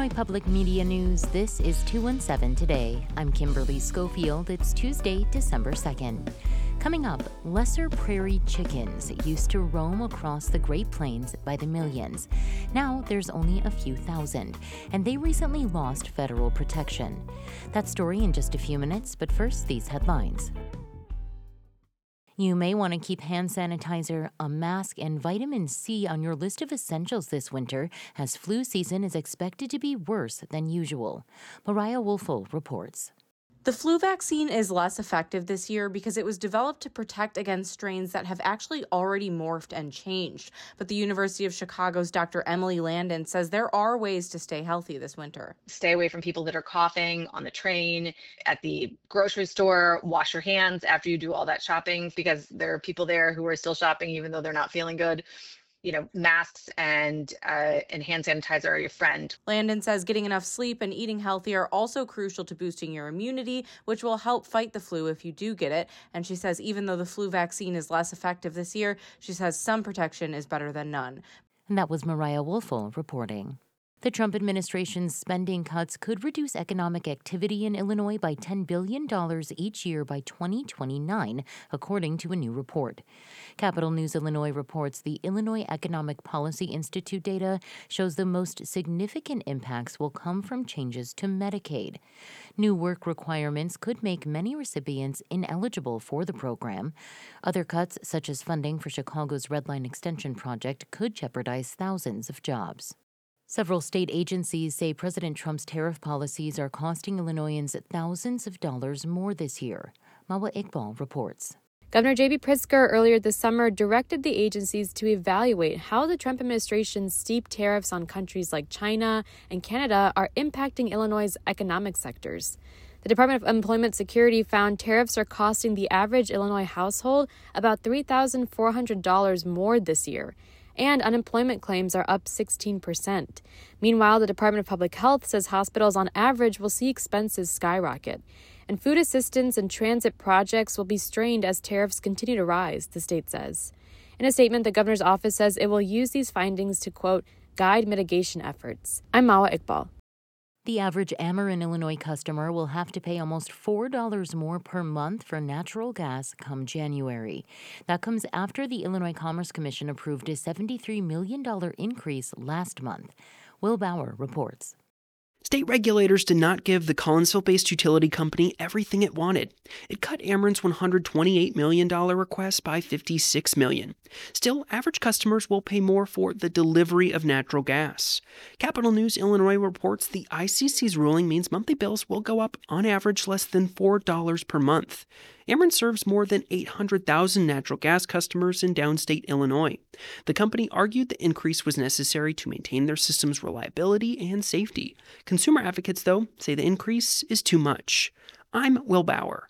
Illinois Public Media News, this is 217 Today. I'm Kimberly Schofield. It's Tuesday, December 2nd. Coming up, lesser prairie chickens used to roam across the Great Plains by the millions. Now there's only a few thousand, and they recently lost federal protection. That story in just a few minutes, but first, these headlines. You may want to keep hand sanitizer, a mask, and vitamin C on your list of essentials this winter, as flu season is expected to be worse than usual. Mariah Woelfel reports. The flu vaccine is less effective this year because it was developed to protect against strains that have actually already morphed and changed. But the University of Chicago's Dr. Emily Landon says there are ways to stay healthy this winter. Stay away from people that are coughing on the train, at the grocery store. Wash your hands after you do all that shopping, because there are people there who are still shopping even though they're not feeling good. Masks and hand sanitizer are your friend. Landon says getting enough sleep and eating healthy are also crucial to boosting your immunity, which will help fight the flu if you do get it. And she says even though the flu vaccine is less effective this year, she says some protection is better than none. And that was Mariah Woelfel reporting. The Trump administration's spending cuts could reduce economic activity in Illinois by $10 billion each year by 2029, according to a new report. Capital News Illinois reports the Illinois Economic Policy Institute data shows the most significant impacts will come from changes to Medicaid. New work requirements could make many recipients ineligible for the program. Other cuts, such as funding for Chicago's Red Line Extension project, could jeopardize thousands of jobs. Several state agencies say President Trump's tariff policies are costing Illinoisans thousands of dollars more this year. Mawa Iqbal reports. Governor J.B. Pritzker earlier this summer directed the agencies to evaluate how the Trump administration's steep tariffs on countries like China and Canada are impacting Illinois' economic sectors. The Department of Employment Security found tariffs are costing the average Illinois household about $3,400 more this year, and unemployment claims are up 16%. Meanwhile, the Department of Public Health says hospitals on average will see expenses skyrocket. And food assistance and transit projects will be strained as tariffs continue to rise, the state says. In a statement, the governor's office says it will use these findings to, quote, guide mitigation efforts. I'm Mawa Iqbal. The average Ameren, Illinois customer will have to pay almost $4 more per month for natural gas come January. That comes after the Illinois Commerce Commission approved a $73 million increase last month. Will Bauer reports. State regulators did not give the Collinsville-based utility company everything it wanted. It cut Ameren's $128 million request by $56 million. Still, average customers will pay more for the delivery of natural gas. Capital News Illinois reports the ICC's ruling means monthly bills will go up on average less than $4 per month. Ameren serves more than 800,000 natural gas customers in downstate Illinois. The company argued the increase was necessary to maintain their system's reliability and safety. Consumer advocates, though, say the increase is too much. I'm Will Bauer.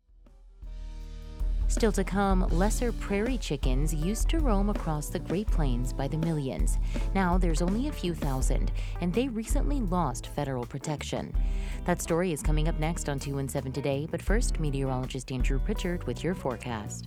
Still to come, lesser prairie chickens used to roam across the Great Plains by the millions. Now there's only a few thousand, and they recently lost federal protection. That story is coming up next on 217 Today, but first, meteorologist Andrew Pritchard with your forecast.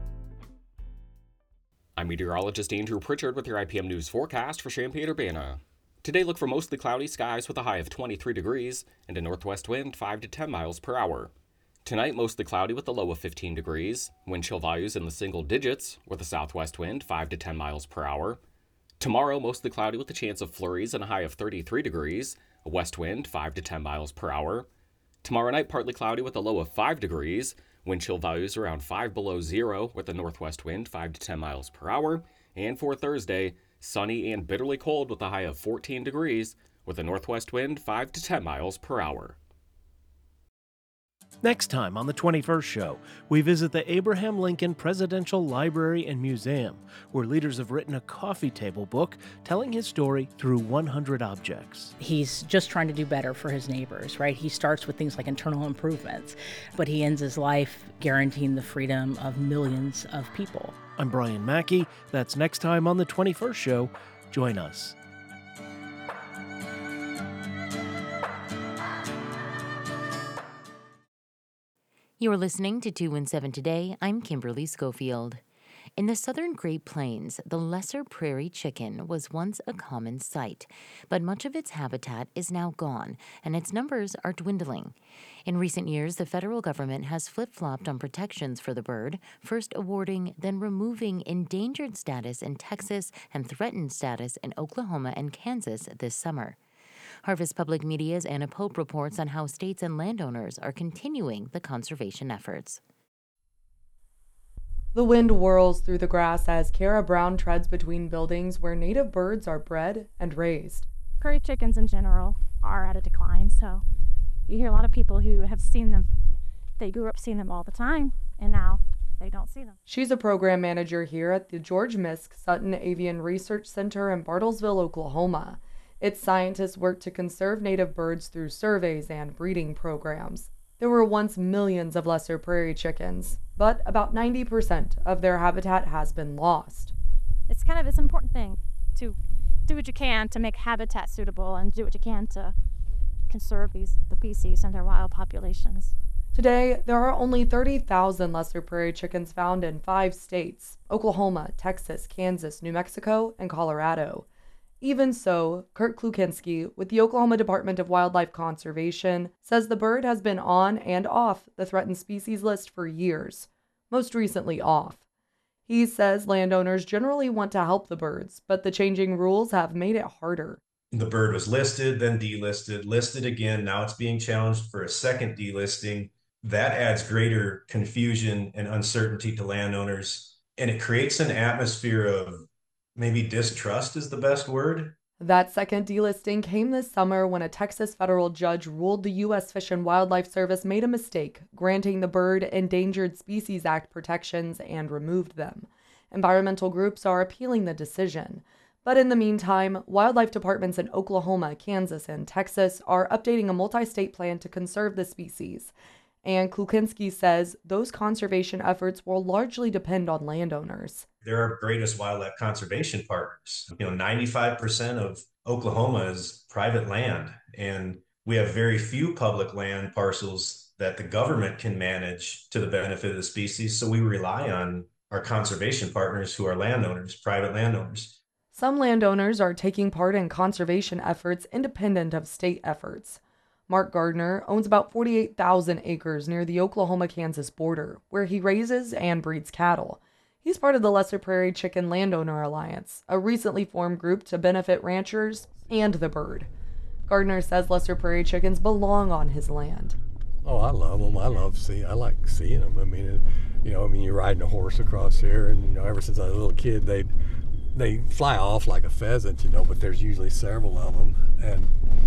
I'm meteorologist Andrew Pritchard with your IPM News forecast for Champaign-Urbana. Today, look for mostly cloudy skies with a high of 23 degrees and a northwest wind 5 to 10 miles per hour. Tonight, mostly cloudy with a low of 15 degrees, wind chill values in the single digits with a southwest wind 5 to 10 miles per hour. Tomorrow, mostly cloudy with a chance of flurries and a high of 33 degrees, a west wind 5 to 10 miles per hour. Tomorrow night, partly cloudy with a low of 5 degrees, wind chill values around 5 below zero with a northwest wind 5 to 10 miles per hour. And for Thursday, sunny and bitterly cold with a high of 14 degrees with a northwest wind 5 to 10 miles per hour. Next time on the 21st Show, we visit the Abraham Lincoln Presidential Library and Museum, where leaders have written a coffee table book telling his story through 100 objects. He's just trying to do better for his neighbors, right? He starts with things like internal improvements, but he ends his life guaranteeing the freedom of millions of people. I'm Brian Mackey. That's next time on the 21st Show. Join us. You're listening to 217 Today. I'm Kimberly Schofield. In the southern Great Plains, the lesser prairie chicken was once a common sight, but much of its habitat is now gone, and its numbers are dwindling. In recent years, the federal government has flip-flopped on protections for the bird, first awarding, then removing endangered status in Texas and threatened status in Oklahoma and Kansas this summer. Harvest Public Media's Anna Pope reports on how states and landowners are continuing the conservation efforts. The wind whirls through the grass as Kara Brown treads between buildings where native birds are bred and raised. Prairie chickens in general are at a decline, so you hear a lot of people who have seen them. They grew up seeing them all the time, and now they don't see them. She's a program manager here at the George Misk Sutton Avian Research Center in Bartlesville, Oklahoma. Its scientists work to conserve native birds through surveys and breeding programs. There were once millions of lesser prairie chickens, but about 90% of their habitat has been lost. It's an important thing to do what you can to make habitat suitable and do what you can to conserve the species and their wild populations. Today, there are only 30,000 lesser prairie chickens found in 5 states: Oklahoma, Texas, Kansas, New Mexico, and Colorado. Even so, Kurt Klukinski with the Oklahoma Department of Wildlife Conservation says the bird has been on and off the threatened species list for years, most recently off. He says landowners generally want to help the birds, but the changing rules have made it harder. The bird was listed, then delisted, listed again. Now it's being challenged for a second delisting. That adds greater confusion and uncertainty to landowners, and it creates an atmosphere of maybe distrust is the best word. That second delisting came this summer when a Texas federal judge ruled the U.S. Fish and Wildlife Service made a mistake, granting the Bird Endangered Species Act protections and removed them. Environmental groups are appealing the decision. But in the meantime, wildlife departments in Oklahoma, Kansas, and Texas are updating a multi-state plan to conserve the species. And Klukinski says those conservation efforts will largely depend on landowners. They're our greatest wildlife conservation partners. 95% of Oklahoma is private land, and we have very few public land parcels that the government can manage to the benefit of the species. So we rely on our conservation partners who are landowners, private landowners. Some landowners are taking part in conservation efforts independent of state efforts. Mark Gardner owns about 48,000 acres near the Oklahoma-Kansas border, where he raises and breeds cattle. He's part of the Lesser Prairie Chicken Landowner Alliance, a recently formed group to benefit ranchers and the bird. Gardner says lesser prairie chickens belong on his land. Oh, I love them. I like seeing them. You're riding a horse across here, and ever since I was a little kid, they fly off like a pheasant, but there's usually several of them, and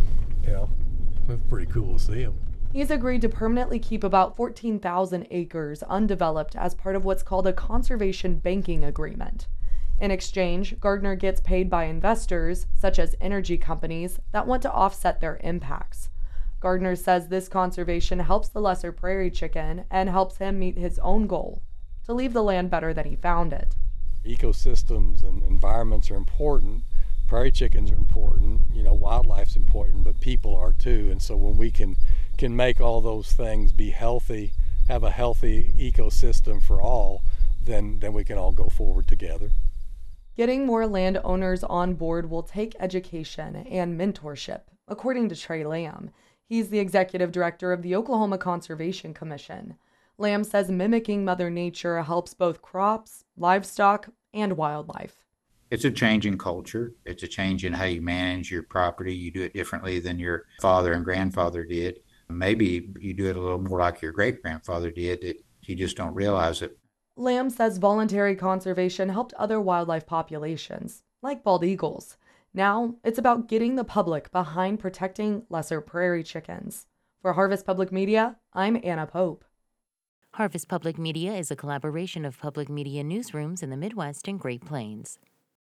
it's pretty cool to see them. He's agreed to permanently keep about 14,000 acres undeveloped as part of what's called a conservation banking agreement. In exchange, Gardner gets paid by investors, such as energy companies, that want to offset their impacts. Gardner says this conservation helps the lesser prairie chicken and helps him meet his own goal, to leave the land better than he found it. Ecosystems and environments are important. Prairie chickens are important, wildlife's important, but people are too. And so when we can make all those things be healthy, have a healthy ecosystem for all, then we can all go forward together. Getting more landowners on board will take education and mentorship, according to Trey Lamb. He's the executive director of the Oklahoma Conservation Commission. Lamb says mimicking Mother Nature helps both crops, livestock, and wildlife. It's a change in culture. It's a change in how you manage your property. You do it differently than your father and grandfather did. Maybe you do it a little more like your great-grandfather did. You just don't realize it. Lamb says voluntary conservation helped other wildlife populations, like bald eagles. Now, it's about getting the public behind protecting lesser prairie chickens. For Harvest Public Media, I'm Anna Pope. Harvest Public Media is a collaboration of public media newsrooms in the Midwest and Great Plains.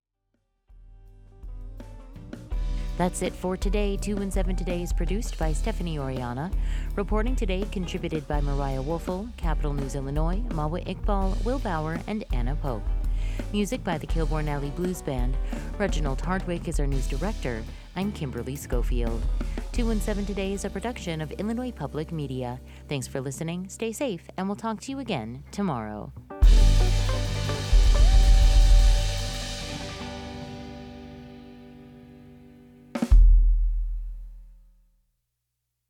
That's it for today. 2 and 7 Today is produced by Stephanie Oriana. Reporting today contributed by Mariah Wolfel, Capital News Illinois, Mawa Iqbal, Will Bauer, and Anna Pope. Music by the Kilbourne Alley Blues Band. Reginald Hardwick is our news director. I'm Kimberly Schofield. 2 and 7 Today is a production of Illinois Public Media. Thanks for listening, stay safe, and we'll talk to you again tomorrow.